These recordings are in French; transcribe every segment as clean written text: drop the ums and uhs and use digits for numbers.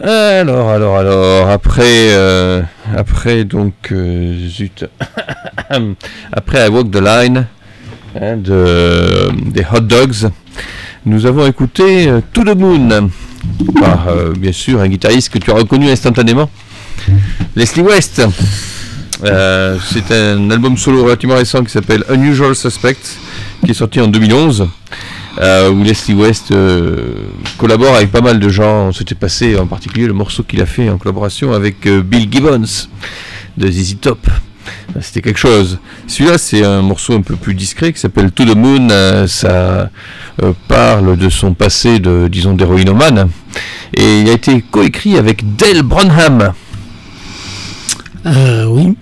Alors, après donc, zut, après I Walk the Line, des Hot Dogs, nous avons écouté To the Moon, par, bien sûr, un guitariste que tu as reconnu instantanément, Leslie West. C'est un album solo relativement récent qui s'appelle Unusual Suspects, qui est sorti en 2011. Où Leslie West collabore avec pas mal de gens. C'était passé en particulier le morceau qu'il a fait en collaboration avec Bill Gibbons de ZZ Top. C'était quelque chose. Celui-là, c'est un morceau un peu plus discret qui s'appelle To the Moon. Ça parle de son passé d'héroïnomane. Et il a été coécrit avec Dale Branham. Oui.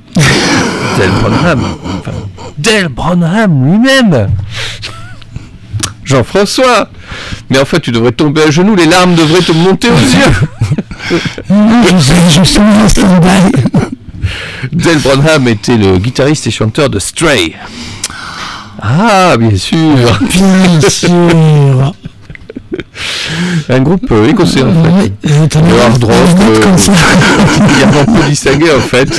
Dale Branham lui-même. Jean-François, mais en fait tu devrais tomber à genoux, les larmes devraient te monter aux yeux. Non, je suis en stand-by. Dale Branham était le guitariste et chanteur de Stray. Ah, bien sûr. Bien sûr. Un groupe écossais en fait. De hard rock. Il y a un peu distingué en fait.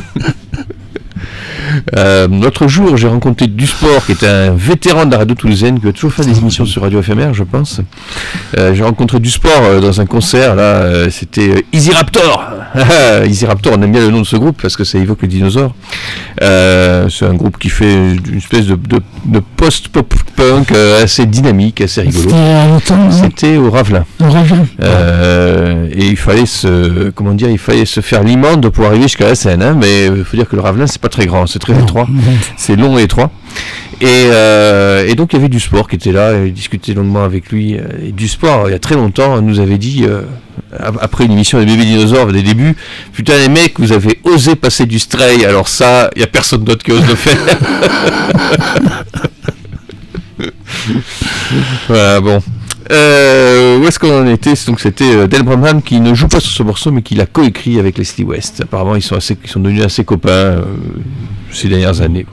L'autre jour, j'ai rencontré Dusport, qui est un vétéran de la radio toulousaine, qui va toujours faire des émissions sur Radio FMR, je pense. J'ai rencontré Dusport dans un concert, là, c'était Easy Raptor. Easy Raptor, on aime bien le nom de ce groupe parce que ça évoque les dinosaures. C'est un groupe qui fait une espèce de post-pop-punk assez dynamique, assez rigolo. C'était au Ravelin. Et il fallait se faire l'imande pour arriver jusqu'à la scène, hein, mais il faut dire que le Ravelin, c'est pas très grand, c'est très étroit, c'est long et étroit. Et donc il y avait Dusport qui était là, et discuté longuement avec lui. Et Dusport, il y a très longtemps, nous avait dit, après une émission des bébés dinosaures des débuts, putain les mecs, vous avez osé passer du Stray, alors ça, il n'y a personne d'autre qui ose le faire. Voilà, bon. Où est-ce qu'on en était? Donc c'était Dale Branham qui ne joue pas sur ce morceau mais qui l'a coécrit avec Leslie West. Apparemment ils sont devenus assez copains ces dernières années.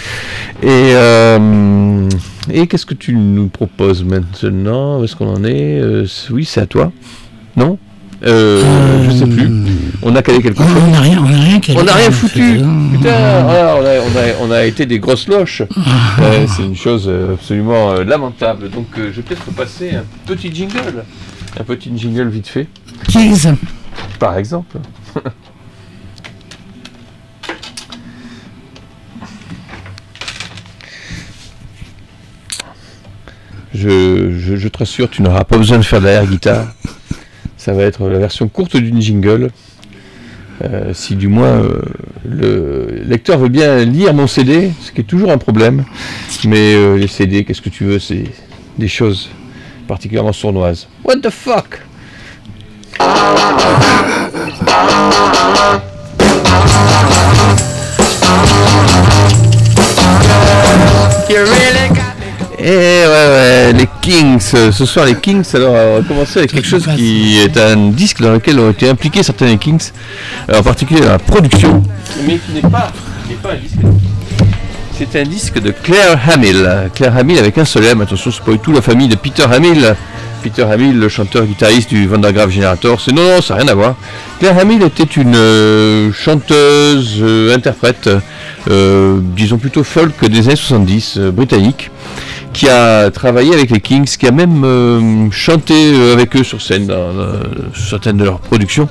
Et qu'est-ce que tu nous proposes maintenant? Où est-ce qu'on en est? Oui, c'est à toi. Non? Je sais plus. On a calé quelque chose. On n'a rien calé. On n'a rien foutu. Putain, on a été des grosses loches. C'est une chose absolument lamentable. Donc je vais peut-être passer un petit jingle vite fait. Kings. Par exemple. Je te rassure, tu n'auras pas besoin de faire de l'air guitare. Ça va être la version courte d'une jingle. Si du moins le lecteur veut bien lire mon CD, ce qui est toujours un problème. Mais les CD, qu'est-ce que tu veux, c'est des choses particulièrement sournoises. What the fuck? Et ouais, les Kings, ce soir les Kings, alors on va commencer avec quelque chose qui est un disque dans lequel ont été impliqués certains des Kings, en particulier dans la production, mais qui n'est pas un disque. C'est un disque de Claire Hamill. Claire Hamill avec un seul M, attention, c'est pas du tout la famille de Peter Hamill. Peter Hamill, le chanteur-guitariste du Van der Graaf Generator, non, ça n'a rien à voir. Claire Hamill était une chanteuse, interprète, disons plutôt folk des années 70, britannique, qui a travaillé avec les Kings, qui a même chanté avec eux sur scène dans certaines de leurs productions,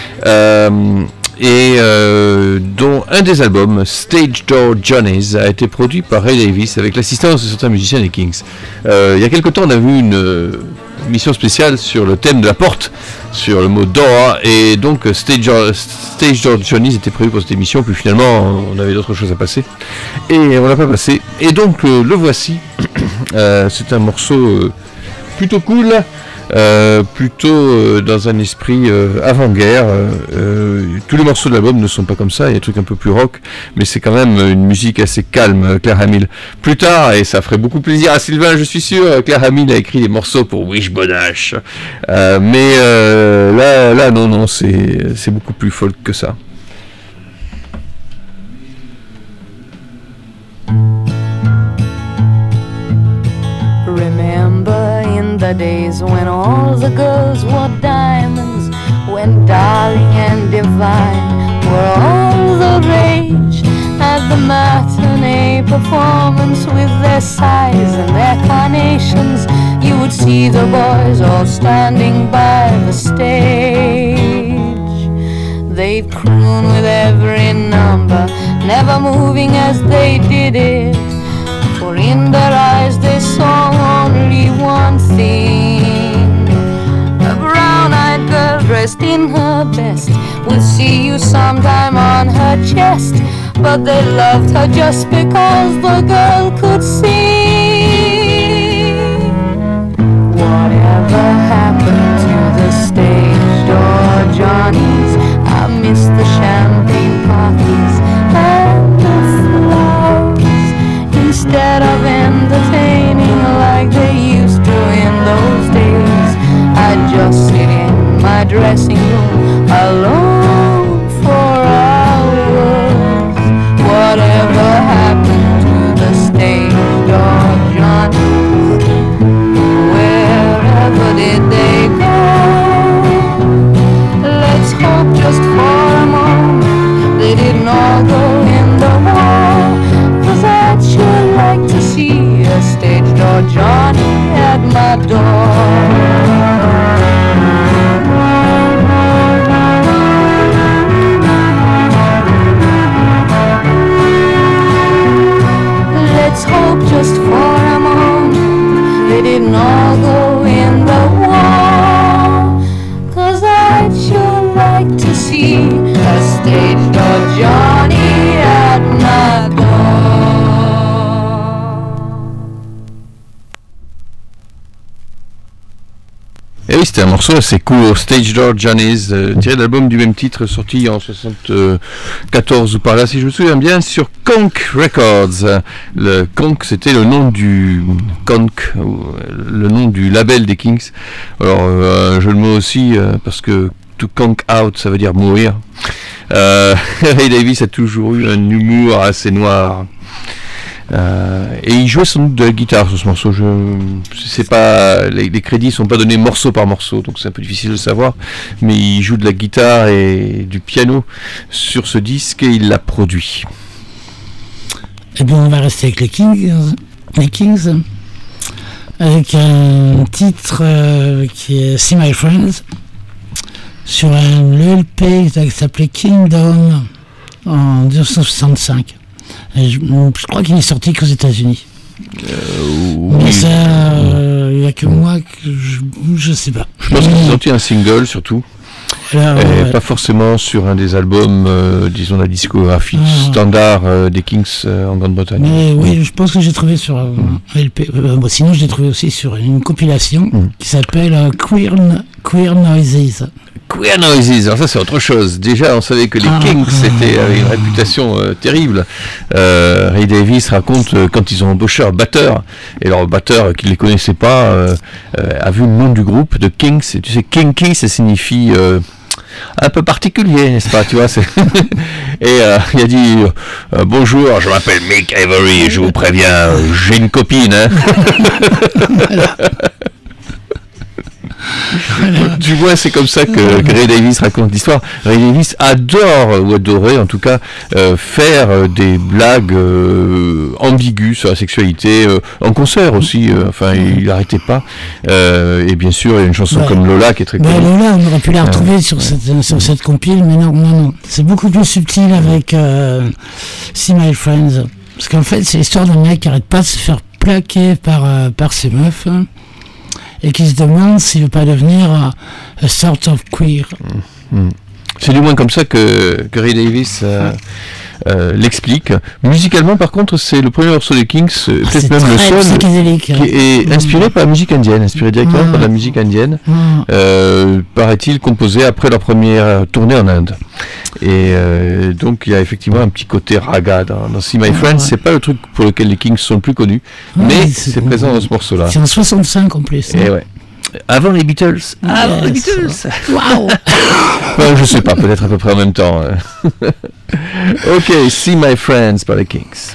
dont un des albums, Stage Door Journeys, a été produit par Ray Davies avec l'assistance de certains musiciens des Kings. Il y a quelque temps, on a vu une mission spéciale sur le thème de la porte, sur le mot door, et donc Stage Door Journeys était prévu pour cette émission, puis finalement on avait d'autres choses à passer et on l'a pas passé, et donc le voici. C'est un morceau plutôt cool, plutôt dans un esprit avant-guerre. Tous les morceaux de l'album ne sont pas comme ça, il y a des trucs un peu plus rock, mais c'est quand même une musique assez calme. Claire Hamill, plus tard, et ça ferait beaucoup plaisir à Sylvain, je suis sûr, Claire Hamill a écrit des morceaux pour Wishbone Ash, mais là non, c'est beaucoup plus folk que ça. Remember in the days when all the girls wore diamonds, when darling and divine were all the rage. At the matinee performance with their sighs and their carnations, you would see the boys all standing by the stage. They'd croon with every number, never moving as they did it, for in their eyes they saw only one thing. A brown-eyed girl dressed in her best would see you sometime on her chest, but they loved her just because the girl could sing. Whatever happened to the stage door Johnnies? I miss the champagne parties and the flowers. Instead of entertaining like they used to in those days, I'd just sit in my dressing room alone for hours. Whatever happened to the stage door Johnnies? Wherever did they go? Let's hope just for a moment they didn't all go in the war, 'cause I'd sure like to see a stage door Johnny at my door. Let's hope just for a moment they didn't all go in the war, 'cause I'd sure like to see a stage door Johnny at my door. Et oui, c'était un morceau assez court, Stage Door Johnnies, tiré de l'album du même titre, sorti en 74 ou par là, si je me souviens bien, sur Conk Records. Le Conk, c'était le nom du Conk, le nom du label des Kings. Alors, un jeu de mots aussi, parce que to conk out, ça veut dire mourir. Ray Davies a toujours eu un humour assez noir. Et il jouait sans doute de la guitare sur ce morceau. C'est pas, les crédits sont pas donnés morceau par morceau, donc c'est un peu difficile de savoir. Mais il joue de la guitare et du piano sur ce disque et il l'a produit. Eh bien, on va rester avec les Kings, avec un titre qui est See My Friends, sur un LP qui s'appelait Kingdom en 1965. Je crois qu'il n'est sorti qu'aux États-Unis. Oui. Mais ça, il n'y a que moi que je sais pas. Je pense qu'il est sorti un single surtout. Pas forcément sur un des albums, disons la discographie standard des Kings en Grande-Bretagne. Mais oui, je pense que j'ai trouvé sur LP. Sinon, je l'ai trouvé aussi sur une compilation qui s'appelle Queer Noises. Queer Noises, alors ça c'est autre chose. Déjà on savait que les Kings avaient une réputation terrible. Ray Davies raconte quand ils ont embauché leur batteur, et leur batteur qui ne les connaissait pas a vu le nom du groupe de Kings, et tu sais Kinky ça signifie un peu particulier, n'est-ce pas, tu vois, et il a dit bonjour, je m'appelle Mick Avery et je vous préviens, j'ai une copine, hein. Du moins c'est comme ça que Ray Davies raconte l'histoire. Ray Davies adore, ou adorait en tout cas, faire des blagues ambiguës sur la sexualité, en concert aussi, enfin il n'arrêtait pas, et bien sûr il y a une chanson comme Lola qui est très connue. Lola, on aurait pu la retrouver sur cette compile, mais non, c'est beaucoup plus subtil avec See My Friends, parce qu'en fait c'est l'histoire d'un mec qui n'arrête pas de se faire plaquer par ses meufs, et qui se demande s'il ne veut pas devenir a sort of queer. C'est du moins comme ça que Ray Davies l'explique. Musicalement, par contre, c'est le premier morceau des Kings, peut-être même le seul, qui est inspiré par la musique indienne, inspiré directement par la musique indienne, paraît-il composé après leur première tournée en Inde. Et donc il y a effectivement un petit côté raga dans See My Friends. C'est pas le truc pour lequel les Kings sont le plus connus, mais c'est présent dans ce morceau-là. C'est en 65 en plus. Et ouais. Avant les Beatles. Avant les Beatles. Waouh. Je sais pas, peut-être à peu près en même temps. Ok, See My Friends par les Kings.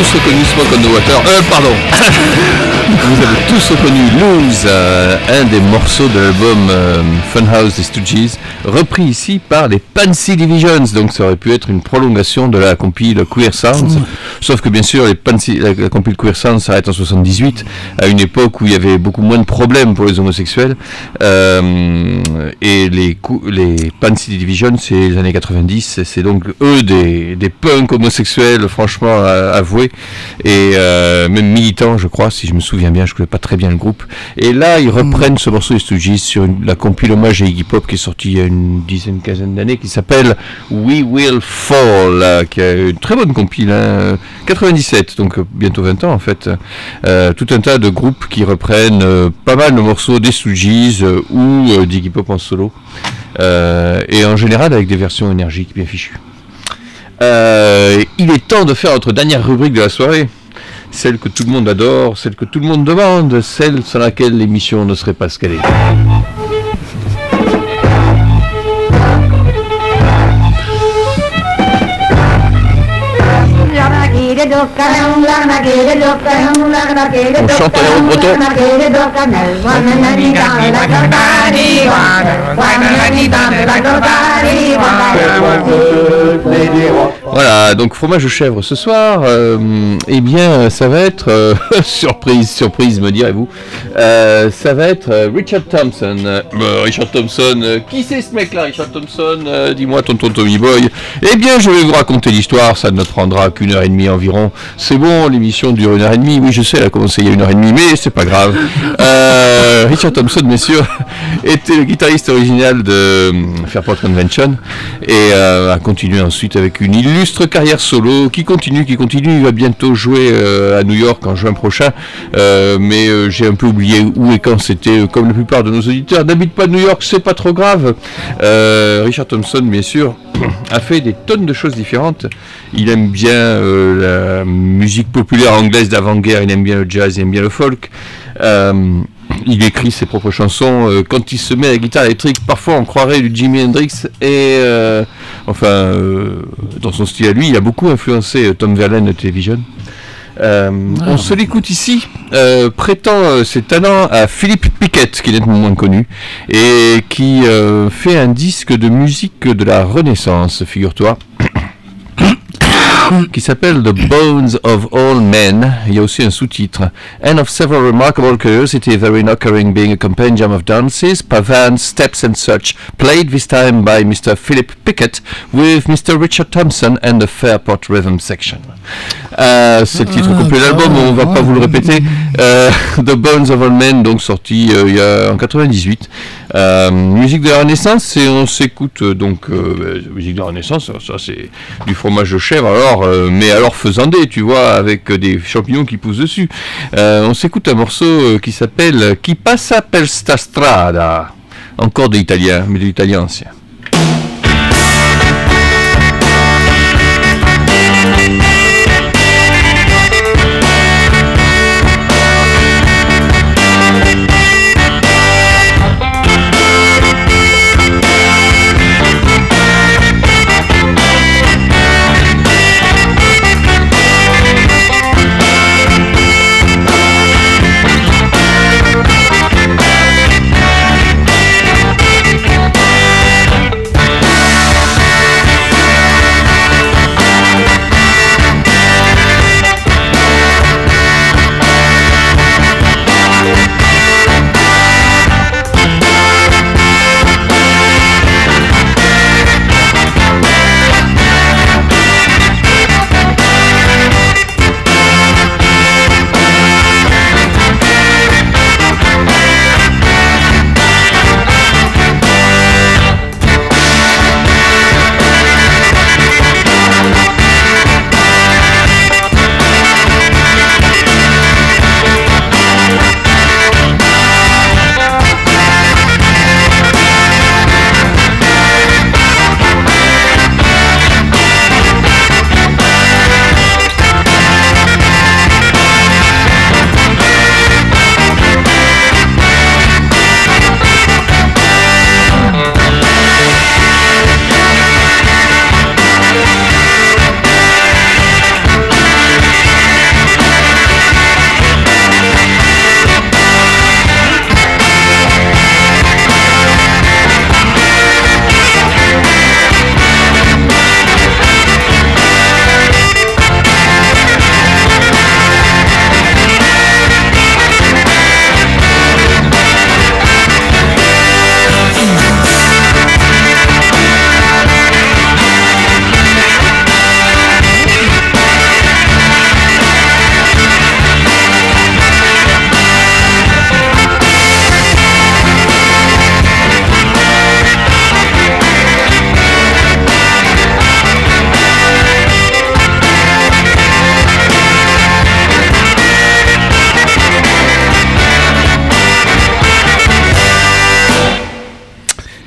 tous reconnu Smoke on the Water. Pardon. Vous avez tous reconnu Lose, un des morceaux de l'album Funhouse des Stooges, repris ici par les Pansy Divisions. Donc ça aurait pu être une prolongation de la compile Queer Sounds. Sauf que bien sûr, la compile Queer Sounds s'arrête en 78, à une époque où il y avait beaucoup moins de problèmes pour les homosexuels. Et les Pansy Divisions, c'est les années 90. C'est donc eux des punks homosexuels, franchement avoués, et même militants, je crois, si je me souviens bien. Je ne connais pas très bien le groupe. Et là, ils reprennent ce morceau des Stooges sur la compile hommage à Iggy Pop qui est sortie il y a une quinzaine d'années, qui s'appelle We Will Fall, qui a une très bonne compile, 97, donc bientôt 20 ans en fait. Tout un tas de groupes qui reprennent pas mal de morceaux des Stooges ou d'Iggy Pop en solo. Et en général avec des versions énergiques bien fichues. Il est temps de faire notre dernière rubrique de la soirée. Celle que tout le monde adore, celle que tout le monde demande, celle sans laquelle l'émission ne serait pas ce qu'elle est. On chante en breton. Voilà, donc fromage de chèvre ce soir, eh bien ça va être, surprise me direz-vous, ça va être Richard Thompson. Qui c'est ce mec là, Richard Thompson? Dis-moi tonton Tommy Boy. Eh bien je vais vous raconter l'histoire, ça ne prendra qu'une heure et demie environ. C'est bon, l'émission dure 1h30, oui je sais, elle a commencé il y a 1h30, mais c'est pas grave. Richard Thompson, messieurs, était le guitariste original de Fairport Convention et a continué ensuite avec une illustre carrière solo qui continue, il va bientôt jouer à New York en juin prochain, mais j'ai un peu oublié où et quand c'était, comme la plupart de nos auditeurs n'habitent pas New York, c'est pas trop grave. Richard Thompson, bien sûr, a fait des tonnes de choses différentes. Il aime bien la musique populaire anglaise d'avant-guerre, il aime bien le jazz, il aime bien le folk. Il écrit ses propres chansons. Quand il se met à la guitare électrique, parfois on croirait du Jimi Hendrix. Et dans son style à lui, il a beaucoup influencé Tom Verlaine de Television. On se l'écoute ici, prêtant ses talents à Philip Pickett, qui est nettement moins connu, et qui fait un disque de musique de la Renaissance, figure-toi. Qui s'appelle The Bones of All Men. Il y a aussi un sous-titre. And of several remarkable curiosities therein occurring, being a compendium of dances, pavans, steps and such, played this time by Mr. Philip Pickett with Mr. Richard Thompson and the Fairport Rhythm Section. C'est le titre complet de l'album, on va pas vous le répéter. The Bones of All Men, donc sorti il y a en 98. Musique de la Renaissance, et on s'écoute donc musique de la Renaissance, ça c'est du fromage de chèvre, alors mais alors faisandé, tu vois, avec des champignons qui poussent dessus. On s'écoute un morceau qui s'appelle Chi passa per sta strada, encore de l'italien, mais de l'italien ancien.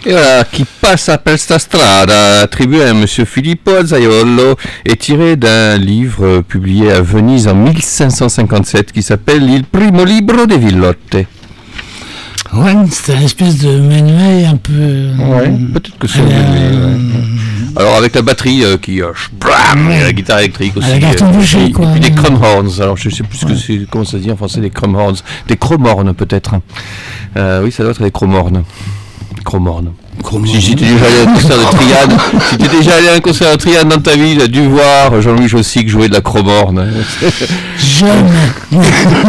Et voilà, Chi passa per sta strada, attribué à monsieur Filippo Azzaiolo, est tiré d'un livre publié à Venise en 1557 qui s'appelle Il primo libro de Villotte. Ouais, c'est une espèce de manuel un peu... Ouais, peut-être que c'est un manuel, Alors avec la batterie qui... blam, et la guitare électrique aussi. La carton bouché, quoi. Et puis des crumhorns, alors je sais plus ce que c'est, comment ça se dit en français, des crumhorns. Des chromornes peut-être. Oui, ça doit être des chromornes. Chromorne. Si tu es déjà allé à un concert de Triade, si tu es déjà allé à un concert de Triade dans ta vie, tu as dû voir Jean-Louis Jossic jouer de la chromorne. Jamais.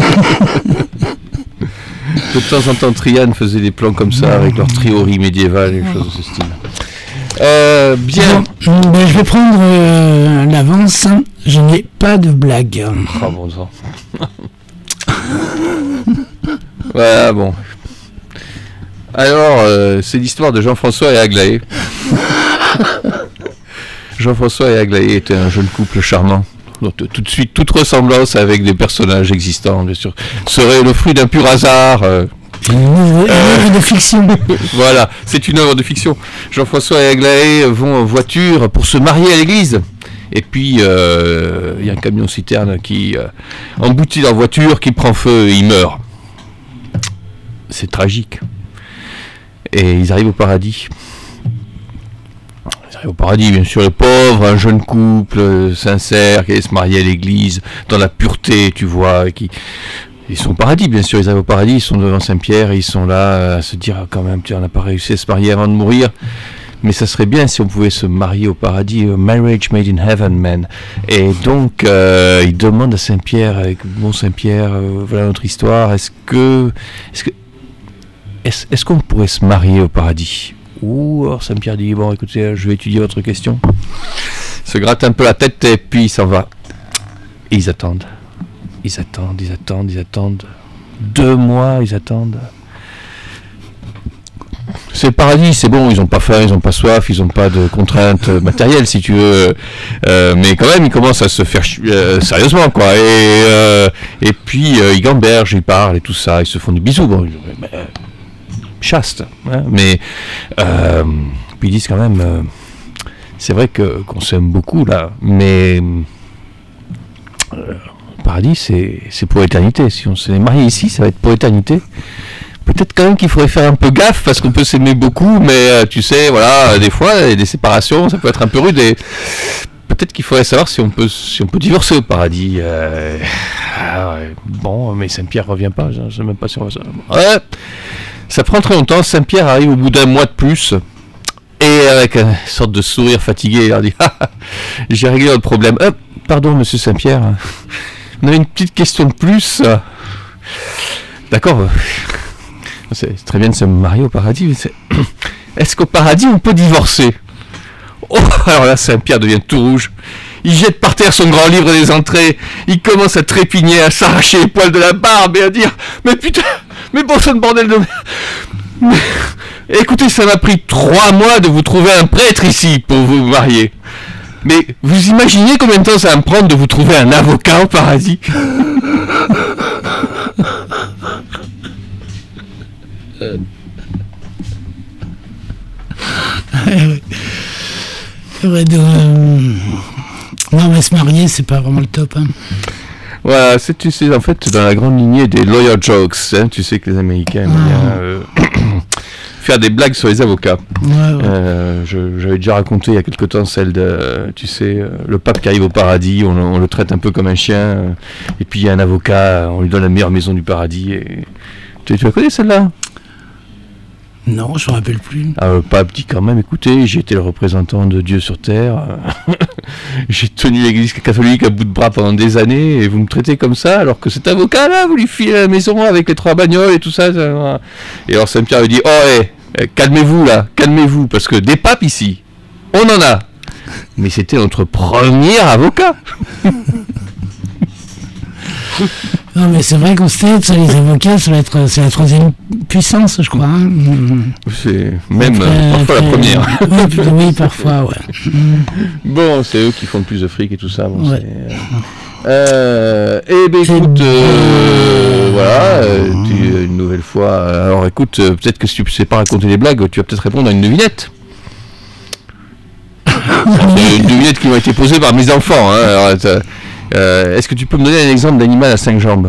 De temps en temps, Triade faisait des plans comme ça avec leur triorie médiévale et des choses de ce style. Bien. Bon, je vais prendre l'avance. Je n'ai pas de blague. Ah bon sang. Voilà, bon. Alors, c'est l'histoire de Jean-François et Aglaé. Jean-François et Aglaé étaient un jeune couple charmant. Donc, tout de suite, toute ressemblance avec des personnages existants, bien sûr, serait le fruit d'un pur hasard. Une œuvre de fiction. Voilà, c'est une œuvre de fiction. Jean-François et Aglaé vont en voiture pour se marier à l'église. Et puis, il y a un camion-citerne qui emboutit leur voiture, qui prend feu et ils meurent. C'est tragique. Et ils arrivent au paradis. Ils arrivent au paradis, bien sûr, les pauvres, un jeune couple sincère qui allait se marier à l'église, dans la pureté, tu vois. Ils sont au paradis, bien sûr, ils arrivent au paradis, ils sont devant Saint-Pierre, et ils sont là à se dire, quand même, on n'a pas réussi à se marier avant de mourir. Mais ça serait bien si on pouvait se marier au paradis, marriage made in heaven, man. Et donc, ils demandent à Saint-Pierre, avec bon Saint-Pierre, voilà notre histoire, est-ce qu'on pourrait se marier au paradis? Ou alors Saint-Pierre dit, bon écoutez, je vais étudier votre question. Il se gratte un peu la tête et puis il s'en va. Et ils attendent. 2 mois, ils attendent. C'est le paradis, c'est bon, ils n'ont pas faim, ils n'ont pas soif, ils n'ont pas de contraintes matérielles, si tu veux. Mais quand même, ils commencent à se faire sérieusement, quoi. Et puis, ils gambergent, ils parlent et tout ça, ils se font des bisous. Bon, chaste, hein, mais puis ils disent quand même c'est vrai qu'on s'aime beaucoup là, mais le paradis c'est pour l'éternité. Si on s'est marié ici, ça va être pour l'éternité. Peut-être quand même qu'il faudrait faire un peu gaffe parce qu'on peut s'aimer beaucoup, mais tu sais, voilà, des fois des séparations ça peut être un peu rude et peut-être qu'il faudrait savoir si on peut divorcer au paradis. Bon, mais Saint-Pierre revient pas, je ne sais même pas si on va ça. Ouais. Ça prend très longtemps, Saint-Pierre arrive au bout d'un mois de plus, et avec une sorte de sourire fatigué, il leur dit « j'ai réglé votre problème. Pardon, monsieur Saint-Pierre, on avait une petite question de plus. » D'accord, c'est très bien de se marier au paradis, mais est-ce qu'au paradis on peut divorcer? Oh, alors là, Saint-Pierre devient tout rouge. Il jette par terre son grand livre des entrées, il commence à trépigner, à s'arracher les poils de la barbe et à dire « mais putain, mais bon, ce bordel de... Écoutez, ça m'a pris 3 mois de vous trouver un prêtre ici pour vous marier. Mais vous imaginez combien de temps ça va me prendre de vous trouver un avocat au paradis ?» Non, mais se marier, c'est pas vraiment le top. Hein. Voilà, tu sais, en fait, dans la grande lignée des lawyer jokes, hein, tu sais que les Américains aiment bien faire des blagues sur les avocats. Ouais. J'avais déjà raconté il y a quelque temps celle de, tu sais, le pape qui arrive au paradis, on le traite un peu comme un chien, et puis il y a un avocat, on lui donne la meilleure maison du paradis. Et... Tu la connais celle-là? Non, je ne me rappelle plus. Le pape dit quand même, écoutez, j'ai été le représentant de Dieu sur terre, j'ai tenu l'église catholique à bout de bras pendant des années, et vous me traitez comme ça, alors que cet avocat-là, vous lui filez la maison avec les 3 bagnoles et tout ça. Et alors Saint-Pierre lui dit, calmez-vous là, calmez-vous, parce que des papes ici, on en a. Mais c'était notre premier avocat. Non, mais c'est vrai qu'en States, les avocats, c'est la 3e puissance, je crois. Hein. C'est même parfois la première. Oui, parfois, ouais. Bon, c'est eux qui font le plus de fric et tout ça. Bon, ouais. Eh ben écoute, voilà, une nouvelle fois. Alors écoute, peut-être que si tu sais pas raconter des blagues, tu vas peut-être répondre à une devinette. C'est une devinette qui m'a été posée par mes enfants. Hein. Alors, est-ce que tu peux me donner un exemple d'animal à 5 jambes?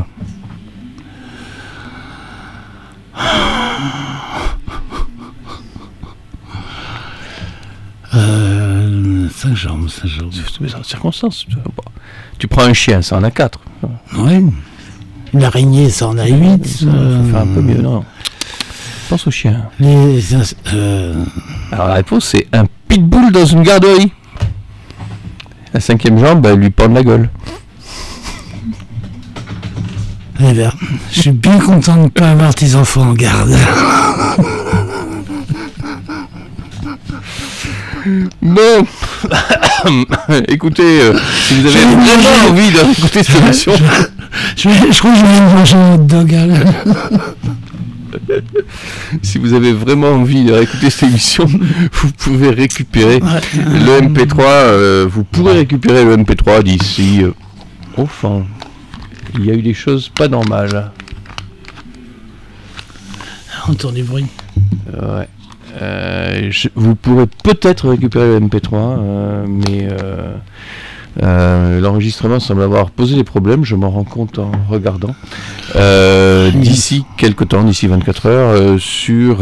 Cinq jambes. Mais dans les circonstances. Tu prends un chien, ça en a 4. Oui. Une araignée, ça en a 8. Ça fait un peu mieux, non? Pense au chien. Alors la réponse, c'est un pitbull dans une garderie. La 5e jambe, elle lui pend la gueule. Eh bien, je suis bien content de ne pas avoir tes enfants en garde. Bon, écoutez, si vous avez vraiment envie d'écouter cette émission, je crois que je vais manger un hot dog. si vous avez vraiment envie de réécouter cette émission, vous pouvez récupérer le MP3. Vous pourrez récupérer le MP3 d'ici. Enfin, il y a eu des choses pas normales. Autour du bruit. Ouais. Vous pourrez peut-être récupérer le MP3, mais l'enregistrement semble avoir posé des problèmes, je m'en rends compte en regardant. D'ici quelques temps, d'ici 24 heures, sur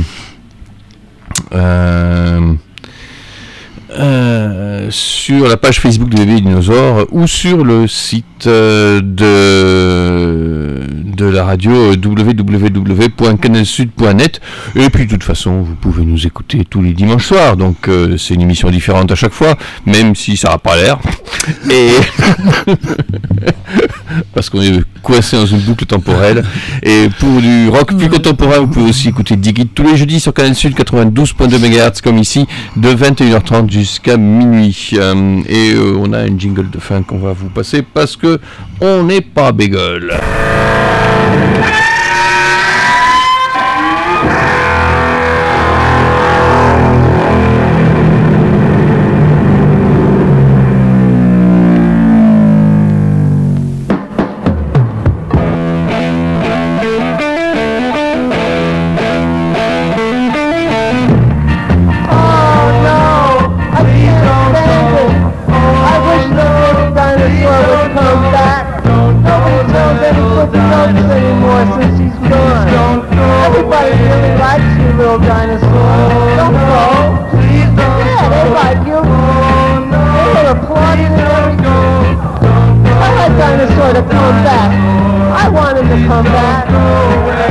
la page Facebook de Bébé Dinosaure ou sur le site de la radio www.canalsud.net. Et puis de toute façon, vous pouvez nous écouter tous les dimanches soirs, donc c'est une émission différente à chaque fois, même si ça n'a pas l'air. Et parce qu'on est coincé dans une boucle temporelle. Et pour du rock plus contemporain, vous pouvez aussi écouter Digit tous les jeudis sur Canal Sud 92.2 MHz, comme ici, de 21h30 jusqu'à minuit. Et on a une jingle de fin qu'on va vous passer parce que on n'est pas bégueule. Dinosaur to come back. I want him to come back.